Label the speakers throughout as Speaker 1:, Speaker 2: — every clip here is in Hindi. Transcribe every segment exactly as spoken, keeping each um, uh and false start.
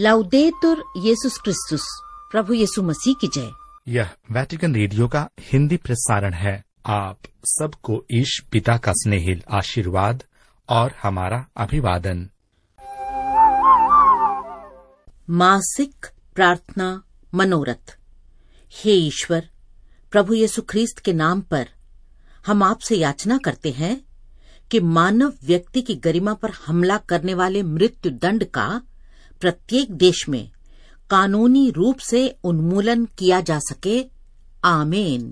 Speaker 1: लाउदेतुर येसुस क्रिस्तुस, प्रभु यीशु मसीह की जय।
Speaker 2: यह वेटिकन रेडियो का हिंदी प्रसारण है। आप सबको ईश पिता का स्नेहिल आशीर्वाद और हमारा अभिवादन।
Speaker 1: मासिक प्रार्थना मनोरथ। हे ईश्वर, प्रभु यीशु ख्रीस्त के नाम पर हम आपसे याचना करते हैं कि मानव व्यक्ति की गरिमा पर हमला करने वाले मृत्यु दंड का प्रत्येक देश में कानूनी रूप से उन्मूलन किया जा सके। आमीन।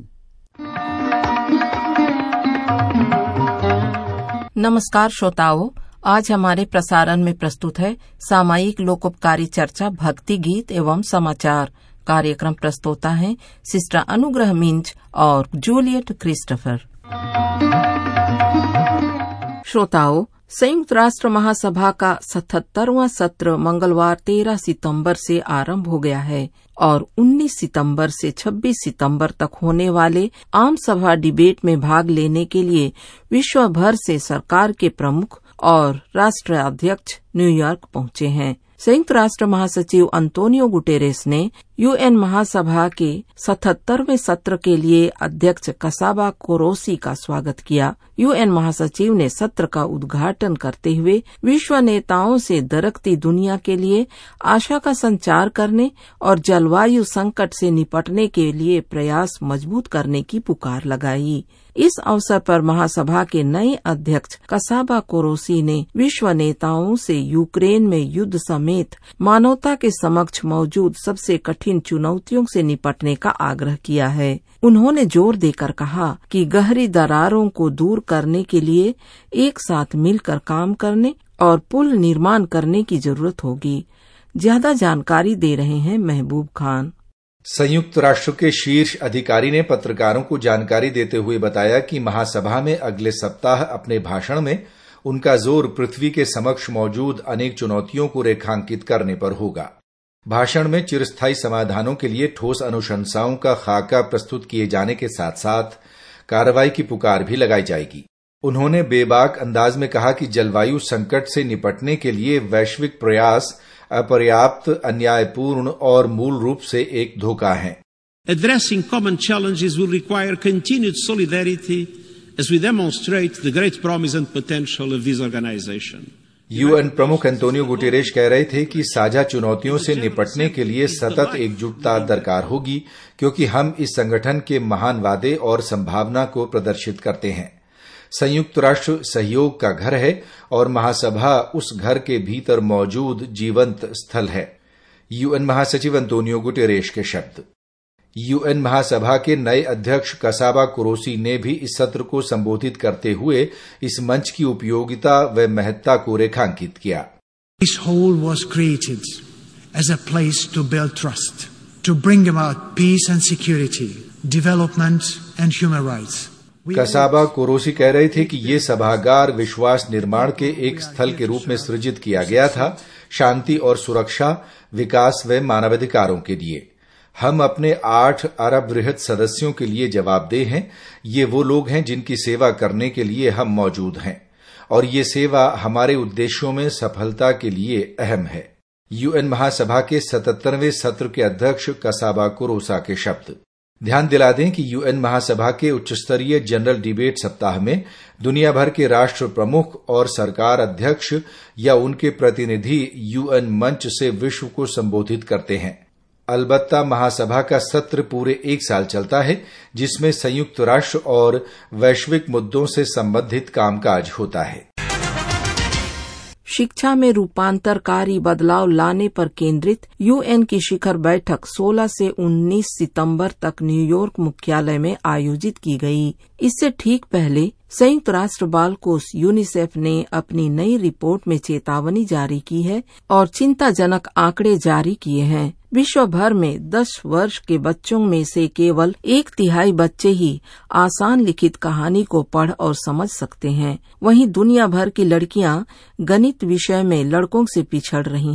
Speaker 3: नमस्कार श्रोताओं, आज हमारे प्रसारण में प्रस्तुत है सामयिक लोकोपकारी चर्चा, भक्ति गीत एवं समाचार। कार्यक्रम प्रस्तोता है सिस्टर अनुग्रह मिंज और जूलियट क्रिस्टोफर। श्रोताओं, संयुक्त राष्ट्र महासभा का सतहत्तरवां सत्र मंगलवार तेरह सितंबर से आरंभ हो गया है और उन्नीस सितंबर से छब्बीस सितंबर तक होने वाले आम सभा डिबेट में भाग लेने के लिए विश्व भर से सरकार के प्रमुख और राष्ट्राध्यक्ष न्यूयॉर्क पहुंचे हैं। संयुक्त राष्ट्र महासचिव अंतोनियो गुटेरेस ने यूएन महासभा के सतहत्तरवें सत्र के लिए अध्यक्ष कसाबा कोरोसी का स्वागत किया। यूएन महासचिव ने सत्र का उद्घाटन करते हुए विश्व नेताओं से दरकती दुनिया के लिए आशा का संचार करने और जलवायु संकट से निपटने के लिए प्रयास मजबूत करने की पुकार लगाई। इस अवसर पर महासभा के नए अध्यक्ष कसाबा कोरोसी ने विश्व नेताओं से यूक्रेन में युद्ध समेत मानवता के समक्ष मौजूद सबसे कठिन चुनौतियों से निपटने का आग्रह किया है। उन्होंने जोर देकर कहा कि गहरी दरारों को दूर करने के लिए एक साथ मिलकर काम करने और पुल निर्माण करने की जरूरत होगी। ज्यादा जानकारी दे रहे हैं महबूब खान।
Speaker 4: संयुक्त राष्ट्र के शीर्ष अधिकारी ने पत्रकारों को जानकारी देते हुए बताया कि महासभा में अगले सप्ताह अपने भाषण में उनका जोर पृथ्वी के समक्ष मौजूद अनेक चुनौतियों को रेखांकित करने पर होगा। भाषण में चिरस्थायी समाधानों के लिए ठोस अनुशंसाओं का खाका प्रस्तुत किए जाने के साथ साथ कार्रवाई की पुकार भी लगाई जाएगी। उन्होंने बेबाक अंदाज में कहा कि जलवायु संकट से निपटने के लिए वैश्विक प्रयास अपर्याप्त, अन्यायपूर्ण और मूल रूप से एक धोखा है।
Speaker 5: Addressing common challenges will require continued solidarity as we demonstrate the great promise and potential of this organization.
Speaker 4: UN प्रमुख एंटोनियो गुटेरेश कह रहे थे कि साझा चुनौतियों से निपटने के लिए सतत एकजुटता दरकार होगी, क्योंकि हम इस संगठन के महान वादे और संभावना को प्रदर्शित करते हैं। संयुक्त राष्ट्र सहयोग का घर है और महासभा उस घर के भीतर मौजूद जीवंत स्थल है। यूएन महासचिव अंतोनियो गुटेरेश के शब्द। यूएन महासभा के नए अध्यक्ष कसाबा कोरोसी ने भी इस सत्र को संबोधित करते हुए इस मंच की उपयोगिता व महत्ता को रेखांकित किया।
Speaker 6: This hall was created as a place to build trust, to bring about peace and security, development and human rights.
Speaker 4: Csaba Korosi कह रहे थे कि ये सभागार विश्वास निर्माण के एक स्थल के रूप में सृजित किया गया था, शांति और सुरक्षा, विकास व मानवाधिकारों के लिए। हम अपने आठ अरब वृहद सदस्यों के लिए जवाबदेह हैं। ये वो लोग हैं जिनकी सेवा करने के लिए हम मौजूद हैं और ये सेवा हमारे उद्देश्यों में सफलता के लिए अहम है। यूएन महासभा के सतहत्तरवें सत्र के अध्यक्ष कसाबा कोरोसा के शब्द। ध्यान दिला दें कि यूएन महासभा के उच्च स्तरीय जनरल डिबेट सप्ताह में दुनिया भर के राष्ट्र प्रमुख और सरकार अध्यक्ष या उनके प्रतिनिधि यूएन मंच से विश्व को संबोधित करते हैं। अलबत्ता महासभा का सत्र पूरे एक साल चलता है, जिसमें संयुक्त राष्ट्र और वैश्विक मुद्दों से संबंधित कामकाज होता है।
Speaker 3: शिक्षा में रूपांतरकारी बदलाव लाने पर केंद्रित यूएन की शिखर बैठक सोलह से उन्नीस सितंबर तक न्यूयॉर्क मुख्यालय में आयोजित की गई। इससे ठीक पहले संयुक्त राष्ट्र बाल कोष यूनिसेफ ने अपनी नई रिपोर्ट में चेतावनी जारी की है और चिंताजनक आंकड़े जारी किए हैं। विश्व भर में दस वर्ष के बच्चों में से केवल एक तिहाई बच्चे ही आसान लिखित कहानी को पढ़ और समझ सकते हैं। वहीं दुनिया भर की लड़कियां गणित विषय में लड़कों से पिछड़ रही हैं।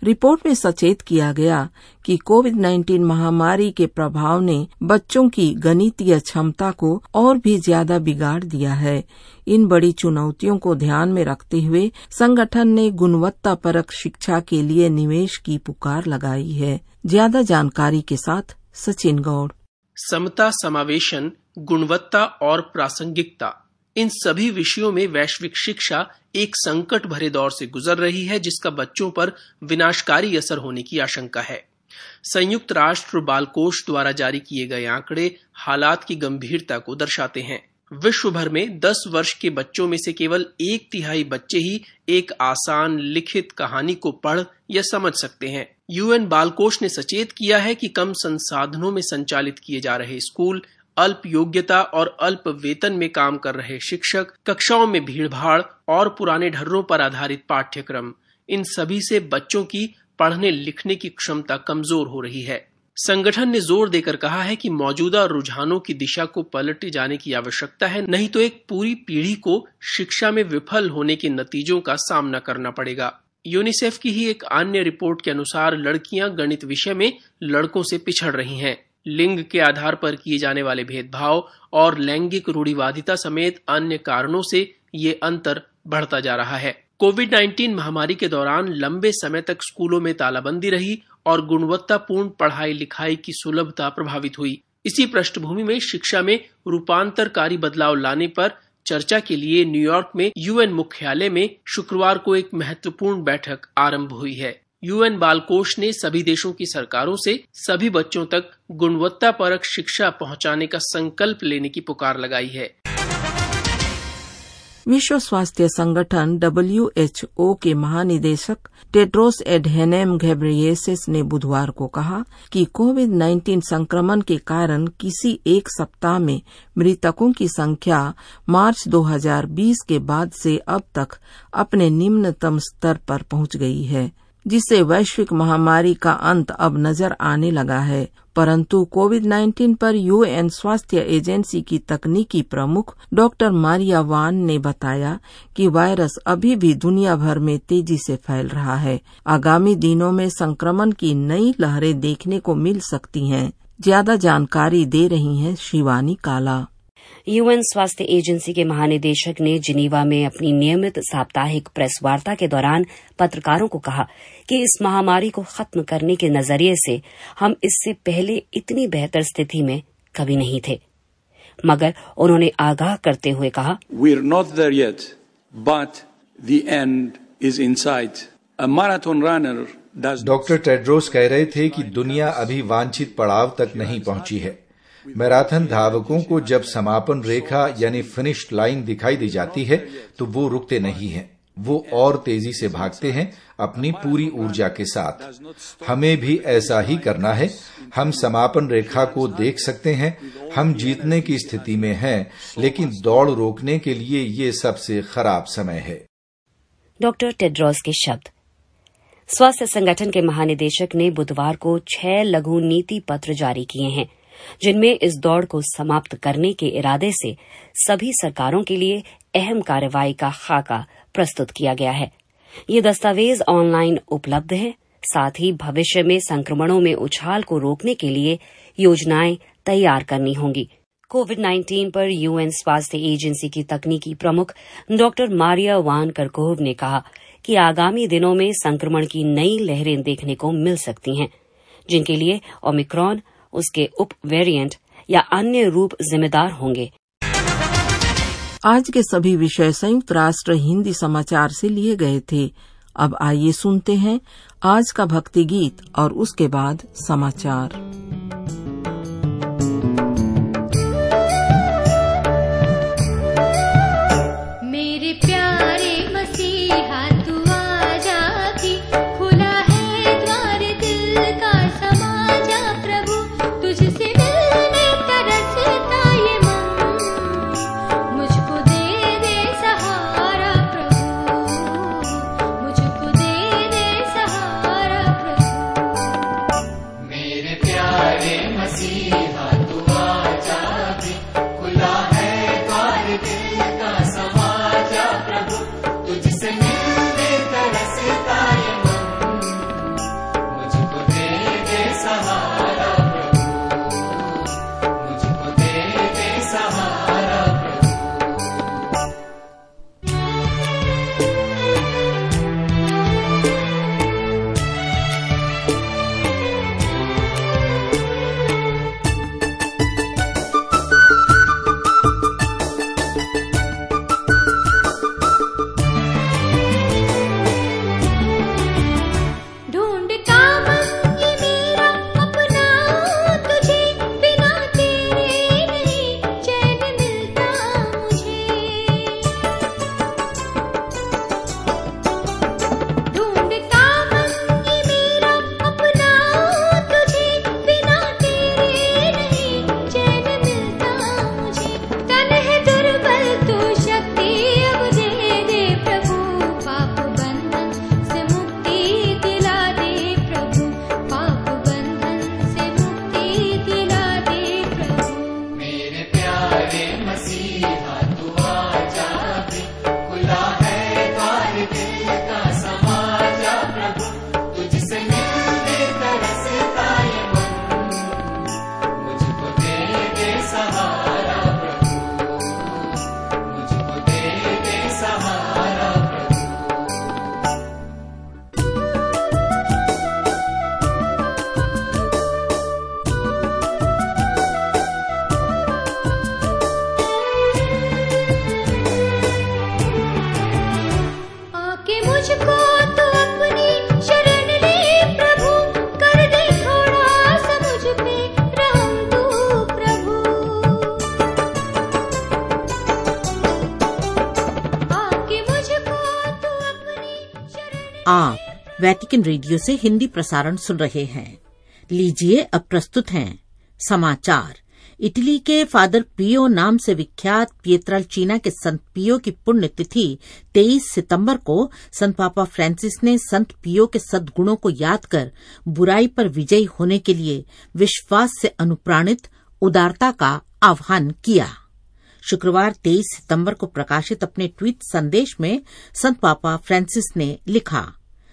Speaker 3: रिपोर्ट में सचेत किया गया कि कोविड नाइन्टीन महामारी के प्रभाव ने बच्चों की गणितीय क्षमता को और भी ज्यादा बिगाड़ दिया है। इन बड़ी चुनौतियों को ध्यान में रखते हुए संगठन ने गुणवत्तापरक शिक्षा के लिए निवेश की पुकार लगाई है। ज्यादा जानकारी के साथ सचिन गौड़।
Speaker 7: समता, समावेशन, गुणवत्ता और प्रासंगिकता, इन सभी विषयों में वैश्विक शिक्षा एक संकट भरे दौर से गुजर रही है, जिसका बच्चों पर विनाशकारी असर होने की आशंका है। संयुक्त राष्ट्र बाल कोष द्वारा जारी किए गए आंकड़े हालात की गंभीरता को दर्शाते हैं। विश्व भर में दस वर्ष के बच्चों में से केवल एक तिहाई बच्चे ही एक आसान लिखित कहानी को पढ़ या समझ सकते हैं। यूएन बाल कोष ने सचेत किया है कि कम संसाधनों में संचालित किए जा रहे स्कूल, अल्प योग्यता और अल्प वेतन में काम कर रहे शिक्षक, कक्षाओं में भीड़भाड़ और पुराने ढर्रों पर आधारित पाठ्यक्रम, इन सभी से बच्चों की पढ़ने लिखने की क्षमता कमजोर हो रही है। संगठन ने जोर देकर कहा है कि मौजूदा रुझानों की दिशा को पलटे जाने की आवश्यकता है, नहीं तो एक पूरी पीढ़ी को शिक्षा में विफल होने के नतीजों का सामना करना पड़ेगा। यूनिसेफ की ही एक अन्य रिपोर्ट के अनुसार लड़कियां गणित विषय में लड़कों से पिछड़ रही हैं। लिंग के आधार पर किए जाने वाले भेदभाव और लैंगिक रूढ़िवादिता समेत अन्य कारणों से ये अंतर बढ़ता जा रहा है। कोविड नाइन्टीन महामारी के दौरान लंबे समय तक स्कूलों में तालाबंदी रही और गुणवत्तापूर्ण पढ़ाई लिखाई की सुलभता प्रभावित हुई। इसी पृष्ठभूमि में शिक्षा में रूपांतरकारी बदलाव लाने पर चर्चा के लिए न्यूयॉर्क में यूएन मुख्यालय में शुक्रवार को एक महत्वपूर्ण बैठक आरंभ हुई है। यूएन बाल कोष ने सभी देशों की सरकारों से सभी बच्चों तक गुणवत्तापरक शिक्षा पहुंचाने का संकल्प लेने की पुकार लगाई है।
Speaker 3: विश्व स्वास्थ्य संगठन डब्ल्यू एच ओ के महानिदेशक टेड्रोस एडहेनम घेब्रेयेसस ने बुधवार को कहा कि कोविड नाइन्टीन संक्रमण के कारण किसी एक सप्ताह में मृतकों की संख्या मार्च दो हज़ार बीस के बाद से अब तक अपने निम्नतम स्तर पर पहुंच गई है, जिससे वैश्विक महामारी का अंत अब नजर आने लगा है। परंतु कोविड नाइन्टीन पर यूएन स्वास्थ्य एजेंसी की तकनीकी प्रमुख डॉक्टर मारिया वान ने बताया कि वायरस अभी भी दुनिया भर में तेजी से फैल रहा है। आगामी दिनों में संक्रमण की नई लहरें देखने को मिल सकती हैं। ज्यादा जानकारी दे रही हैं शिवानी काला।
Speaker 8: यूएन स्वास्थ्य एजेंसी के महानिदेशक ने जिनीवा में अपनी नियमित साप्ताहिक प्रेस वार्ता के दौरान पत्रकारों को कहा कि इस महामारी को खत्म करने के नजरिए से हम इससे पहले इतनी बेहतर स्थिति में कभी नहीं थे, मगर उन्होंने आगाह करते हुए कहा,
Speaker 9: We are not there yet, but the end is in sight. A marathon runner does.
Speaker 4: Doctor Tedros कह रहे थे कि दुनिया अभी वांछित पड़ाव तक नहीं पहुंची है। मैराथन धावकों को जब समापन रेखा यानी फिनिश लाइन दिखाई दी जाती है तो वो रुकते नहीं हैं, वो और तेजी से भागते हैं अपनी पूरी ऊर्जा के साथ। हमें भी ऐसा ही करना है। हम समापन रेखा को देख सकते हैं, हम जीतने की स्थिति में हैं, लेकिन दौड़ रोकने के लिए ये सबसे खराब समय है।
Speaker 8: डॉक्टर टेड्रोस के शब्द। स्वास्थ्य संगठन के महानिदेशक ने बुधवार को छह लघु नीति पत्र जारी किए हैं, जिनमें इस दौड़ को समाप्त करने के इरादे से सभी सरकारों के लिए अहम कार्रवाई का खाका प्रस्तुत किया गया है। ये दस्तावेज ऑनलाइन उपलब्ध है। साथ ही भविष्य में संक्रमणों में उछाल को रोकने के लिए योजनाएं तैयार करनी होंगी। कोविड नाइन्टीन पर यूएन स्वास्थ्य एजेंसी की तकनीकी प्रमुख डॉक्टर मारिया वान करकोव ने कहा कि आगामी दिनों में संक्रमण की नई लहरें देखने को मिल सकती हैं, जिनके लिए ओमिक्रॉन, उसके उप वेरिएंट या अन्य रूप जिम्मेदार होंगे।
Speaker 3: आज के सभी विषय संयुक्त राष्ट्र हिंदी समाचार से लिए गए थे। अब आइए सुनते हैं आज का भक्ति गीत और उसके बाद समाचार।
Speaker 10: मेरे प्यारे मसीहा तू आजा की, खुला है द्वार दिल का, समा जा प्रभु, तुझसे मिलने तरसता ये मन, मुझको दे दे सहारा प्रभु, मुझको दे दे सहारा प्रभु। मेरे प्यारे
Speaker 11: प्यारे मसीहा तू आजा भी, खुला है द्वार दिल का समाजा प्रभु, तुझसे मिलने तरसता ये मन, मुझको दे दे सहारा प्रभु, मुझको दे दे सहारा प्रभु।
Speaker 10: आके मुझको तू अपनी शरण ले प्रभु, कर दे थोड़ा सा मुझ पे रहम तू प्रभु। आके मुझको तू अपनी शरण।
Speaker 1: आप वैटिकन रेडियो से हिंदी प्रसारण सुन रहे हैं। लीजिए अब प्रस्तुत हैं समाचार। इटली के फादर पियो नाम से विख्यात पिएट्रेलचीना के संत पियो की पुण्यतिथि तेईस सितंबर को संत पापा फ्रांसिस ने संत पियो के सद्गुणों को याद कर बुराई पर विजयी होने के लिए विश्वास से अनुप्राणित उदारता का आह्वान किया। शुक्रवार तेईस सितंबर को प्रकाशित अपने ट्वीट संदेश में संत पापा फ्रांसिस ने लिखा,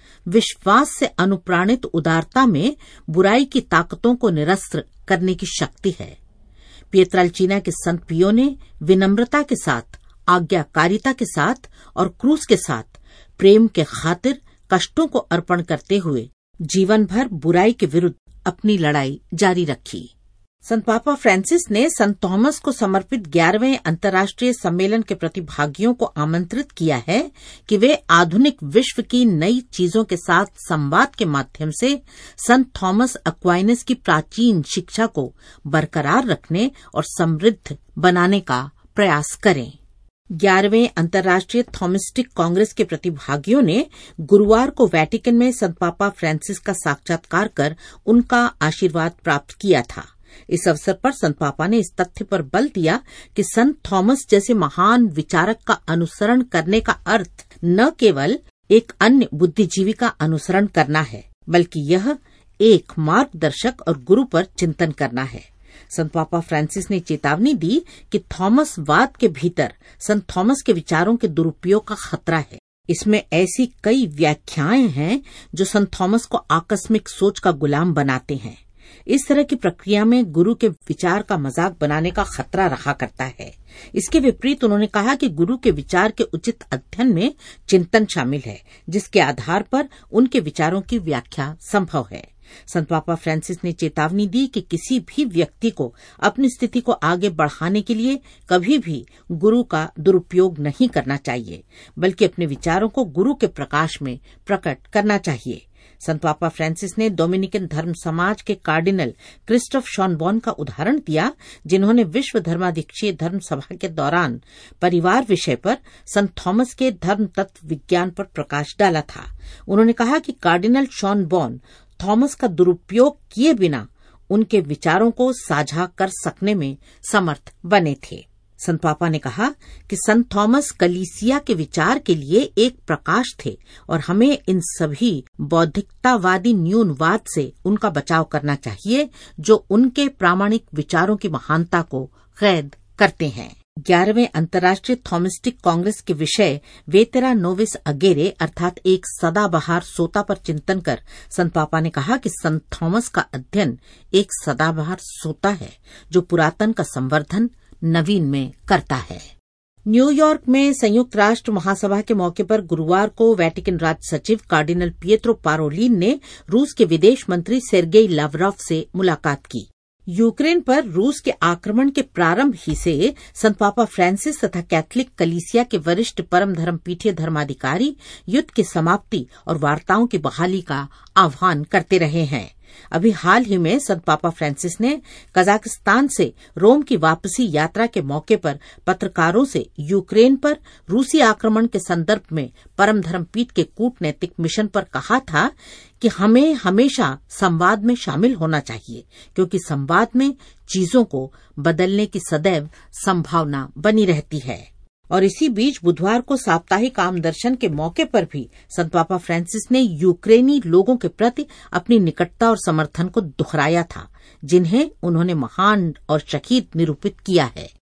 Speaker 1: विश्वास से अनुप्राणित उदारता में बुराई की ताकतों को निरस्त करने की शक्ति है। पिएट्रेलचीना के संत पियो ने विनम्रता के साथ, आज्ञाकारिता के साथ और क्रूस के साथ प्रेम के खातिर कष्टों को अर्पण करते हुए जीवन भर बुराई के विरुद्ध अपनी लड़ाई जारी रखी। संत पापा फ्रांसिस ने संत थॉमस को समर्पित ग्यारहवें अंतर्राष्ट्रीय सम्मेलन के प्रतिभागियों को आमंत्रित किया है कि वे आधुनिक विश्व की नई चीजों के साथ संवाद के माध्यम से संत थॉमस अक्वाइनस की प्राचीन शिक्षा को बरकरार रखने और समृद्ध बनाने का प्रयास करें। ग्यारहवें अंतर्राष्ट्रीय थॉमिस्टिक कांग्रेस के प्रतिभागियों ने गुरुवार को वैटिकन में संत पापा फ्रांसिस का साक्षात्कार कर उनका आशीर्वाद प्राप्त किया था। इस अवसर पर संत पापा ने इस तथ्य पर बल दिया कि संत थॉमस जैसे महान विचारक का अनुसरण करने का अर्थ न केवल एक अन्य बुद्धिजीवी का अनुसरण करना है, बल्कि यह एक मार्गदर्शक और गुरु पर चिंतन करना है। संत पापा फ्रांसिस ने चेतावनी दी कि थॉमस वाद के भीतर संत थॉमस के विचारों के दुरुपयोग का खतरा है। इसमें ऐसी कई व्याख्याएं हैं जो संत थॉमस को आकस्मिक सोच का गुलाम बनाते हैं। इस तरह की प्रक्रिया में गुरु के विचार का मजाक बनाने का खतरा रहा करता है। इसके विपरीत उन्होंने कहा कि गुरु के विचार के उचित अध्ययन में चिंतन शामिल है, जिसके आधार पर उनके विचारों की व्याख्या संभव है। संत पापा फ्रांसिस ने चेतावनी दी कि किसी भी व्यक्ति को अपनी स्थिति को आगे बढ़ाने के लिए कभी भी गुरु का दुरुपयोग नहीं करना चाहिए, बल्कि अपने विचारों को गुरु के प्रकाश में प्रकट करना चाहिए। संत पापा फ्रांसिस ने डोमिनिकन धर्म समाज के कार्डिनल क्रिस्टोफ शॉनबॉर्न का उदाहरण दिया, जिन्होंने विश्व धर्माध्यक्षीय धर्म सभा के दौरान परिवार विषय पर संत थॉमस के धर्म तत्व विज्ञान पर प्रकाश डाला था। उन्होंने कहा कि कार्डिनल शॉनबॉर्न थॉमस का दुरुपयोग किए बिना उनके विचारों को साझा कर सकने में समर्थ बने थे। संत पापा ने कहा कि संत थॉमस कलीसिया के विचार के लिए एक प्रकाश थे और हमें इन सभी बौद्धिकतावादी न्यूनवाद से उनका बचाव करना चाहिए जो उनके प्रामाणिक विचारों की महानता को कैद करते हैं। ग्यारहवें अंतर्राष्ट्रीय थॉमिस्टिक कांग्रेस के विषय वेतेरा नोविस अगेरे अर्थात एक सदाबहार सोता पर चिंतन कर संत पापा ने कहा कि संत थॉमस का अध्ययन एक सदाबहार सोता है जो पुरातन का संवर्धन नवीन में करता है। न्यूयॉर्क में संयुक्त राष्ट्र महासभा के मौके पर गुरुवार को वैटिकन राज सचिव कार्डिनल पिएट्रो पारोलिन ने रूस के विदेश मंत्री सेर्गेई लावरोव से मुलाकात की। यूक्रेन पर रूस के आक्रमण के प्रारंभ ही से संत पापा फ्रांसिस तथा कैथोलिक कलीसिया के वरिष्ठ परम धर्मपीठीय धर्माधिकारी युद्ध की समाप्ति और वार्ताओं की बहाली का आह्वान करते रहे हैं। अभी हाल ही में संत पापा फ्रांसिस ने कजाकिस्तान से रोम की वापसी यात्रा के मौके पर पत्रकारों से यूक्रेन पर रूसी आक्रमण के संदर्भ में परम धर्मपीठ के कूटनैतिक मिशन पर कहा था कि हमें हमेशा संवाद में शामिल होना चाहिए, क्योंकि संवाद में चीजों को बदलने की सदैव संभावना बनी रहती है। और इसी बीच बुधवार को साप्ताहिक आम दर्शन के मौके पर भी संत पापा फ्रांसिस ने यूक्रेनी लोगों के प्रति अपनी निकटता और समर्थन को दोहराया था, जिन्हें उन्होंने महान और शहीद निरूपित किया है।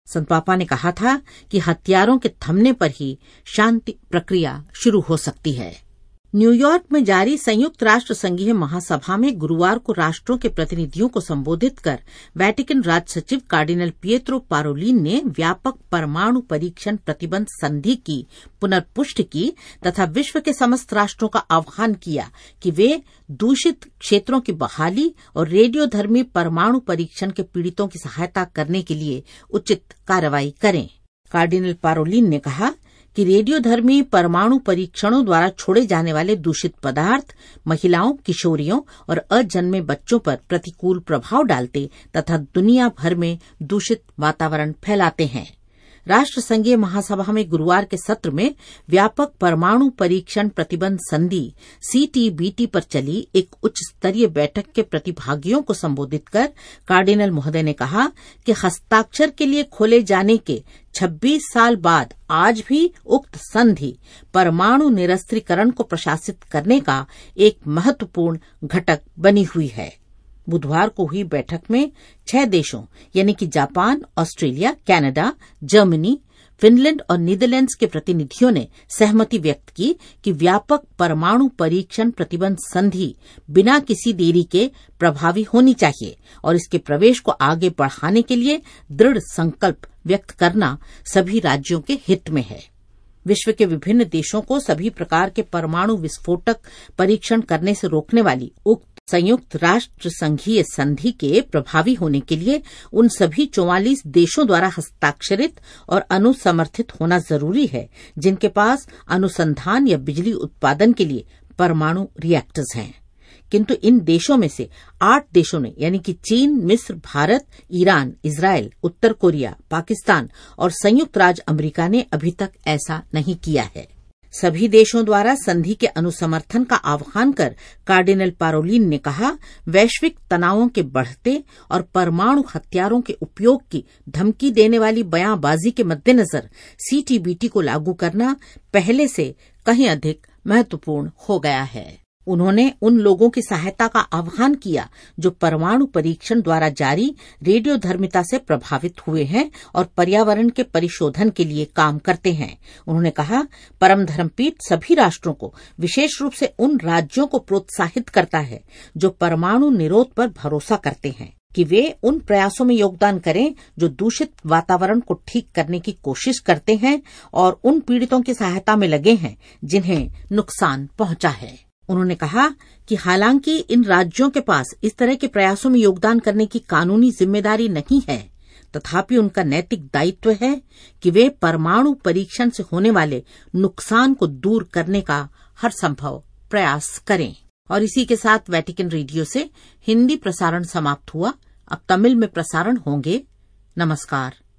Speaker 1: संत पापा ने कहा था कि हथियारों के थमने पर ही शांति प्रक्रिया शुरू हो सकती है। न्यूयॉर्क में जारी संयुक्त राष्ट्र संघीय महासभा में गुरुवार को राष्ट्रों के प्रतिनिधियों को संबोधित कर वेटिकन राज सचिव कार्डिनल पिएत्रो पारोलिन ने व्यापक परमाणु परीक्षण प्रतिबंध संधि की पुनर्पुष्टि की तथा विश्व के समस्त राष्ट्रों का आह्वान किया कि वे दूषित क्षेत्रों की बहाली और रेडियोधर्मी परमाणु परीक्षण के पीड़ितों की सहायता करने के लिए उचित कार्रवाई करें। कार्डिनल पारोलिन ने कहा कि रेडियोधर्मी परमाणु परीक्षणों द्वारा छोड़े जाने वाले दूषित पदार्थ महिलाओं, किशोरियों और अजन्मे बच्चों पर प्रतिकूल प्रभाव डालते तथा दुनिया भर में दूषित वातावरण फैलाते हैं। राष्ट्र संघीय महासभा में गुरुवार के सत्र में व्यापक परमाणु परीक्षण प्रतिबंध संधि सीटीबीटी पर चली एक उच्च स्तरीय बैठक के प्रतिभागियों को संबोधित कर कार्डिनल महोदय ने कहा कि हस्ताक्षर के लिए खोले जाने के छब्बीस साल बाद आज भी उक्त संधि परमाणु निरस्त्रीकरण को प्रशासित करने का एक महत्वपूर्ण घटक बनी हुई है। बुधवार को हुई बैठक में छह देशों यानी कि Japan, Australia, Canada, Germany, Finland और नीदरलैंड्स के प्रतिनिधियों ने सहमति व्यक्त की कि व्यापक परमाणु परीक्षण प्रतिबंध संधि बिना किसी देरी के प्रभावी होनी चाहिए और इसके प्रवेश को आगे बढ़ाने के लिए दृढ़ संकल्प व्यक्त करना सभी राज्यों के हित में है। विश्व के विभिन्न देशों को सभी प्रकार के परमाणु विस्फोटक परीक्षण करने से रोकने वाली उक्त संयुक्त राष्ट्र संघीय संधि के प्रभावी होने के लिए उन सभी चौवालीस देशों द्वारा हस्ताक्षरित और अनुसमर्थित होना जरूरी है जिनके पास अनुसंधान या बिजली उत्पादन के लिए परमाणु रिएक्टर्स हैं। किंतु इन देशों में से आठ देशों ने यानी कि चीन, मिस्र, भारत, ईरान, इजराइल, उत्तर कोरिया, पाकिस्तान और संयुक्त राज्य अमेरिका ने अभी तक ऐसा नहीं किया है। सभी देशों द्वारा संधि के अनुसमर्थन का आह्वान कर कार्डिनल पारोलिन ने कहा, वैश्विक तनावों के बढ़ते और परमाणु हथियारों के उपयोग की धमकी देने वाली बयानबाजी के मद्देनजर सीटीबीटी को लागू करना पहले से कहीं अधिक महत्वपूर्ण हो गया है। उन्होंने उन लोगों की सहायता का आह्वान किया जो परमाणु परीक्षण द्वारा जारी रेडियोधर्मिता से प्रभावित हुए हैं और पर्यावरण के परिशोधन के लिए काम करते हैं। उन्होंने कहा, परम धर्मपीठ सभी राष्ट्रों को, विशेष रूप से उन राज्यों को प्रोत्साहित करता है जो परमाणु निरोध पर भरोसा करते हैं कि वे उन प्रयासों में योगदान करें जो दूषित वातावरण को ठीक करने की कोशिश करते हैं और उन पीड़ितों की सहायता में लगे हैं जिन्हें नुकसान पहुंचा है। उन्होंने कहा कि हालांकि इन राज्यों के पास इस तरह के प्रयासों में योगदान करने की कानूनी जिम्मेदारी नहीं है, तथापि उनका नैतिक दायित्व है कि वे परमाणु परीक्षण से होने वाले नुकसान को दूर करने का हर संभव प्रयास करें। और इसी के साथ वेटिकन रेडियो से हिंदी प्रसारण समाप्त हुआ। अब तमिल में प्रसारण होंगे। नमस्कार।